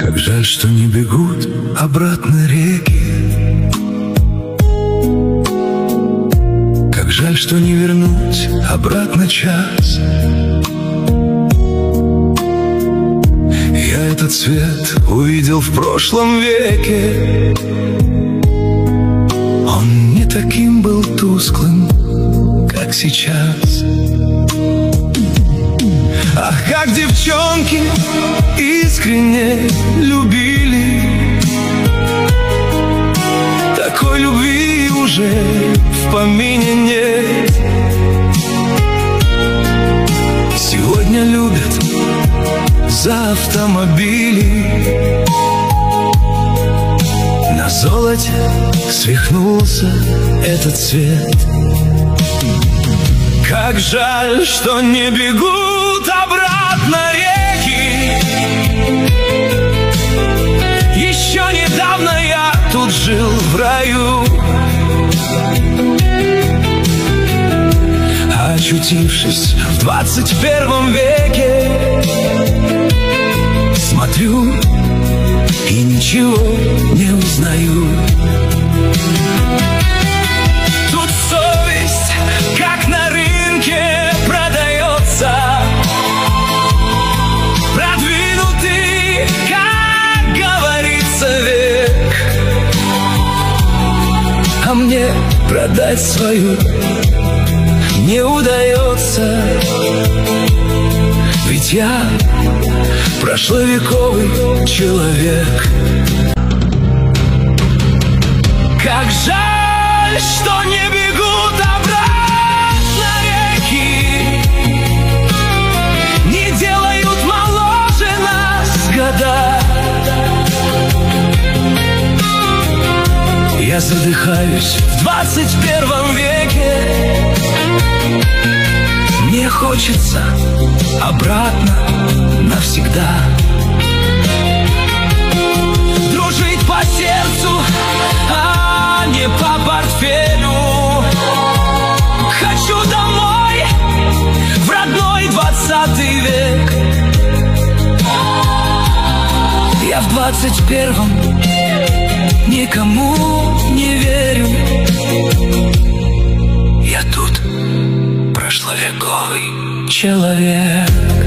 Как жаль, что не бегут обратно реки. Как жаль, что не вернуть обратно час. Я этот свет увидел в прошлом веке. Он не таким был тусклым, как сейчас. Ах, как девчонки искренне любили, такой любви уже в помине нет. Сегодня любят за автомобили. На золоте свихнулся этот цвет. Как жаль, что не бегут обратно реки. Еще недавно я тут жил в раю, очутившись в 21 веке, смотрю и ничего не узнаю. Тут совесть, как на рынке, продается. Продвинутый, как говорится, век. А мне продать свою не удается. Ведь я прошловековый человек. Как жаль, что не бегут обратно реки, не делают моложе нас года. Я задыхаюсь в 21 веке. Мне хочется обратно навсегда. Дружить по сердцу, а не по портфелю. Хочу домой, в родной 20 век. Я в 21-м никому не верю. Я тут прошловековый человек.